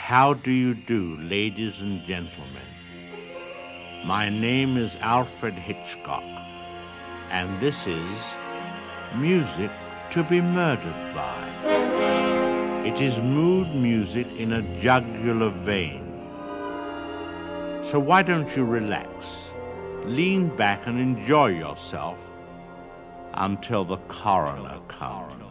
How do you do, ladies and gentlemen? My name is Alfred Hitchcock, and this is Music to be Murdered by. It is mood music in a jugular vein. So why don't you relax, lean back and enjoy yourself until the coroner comes.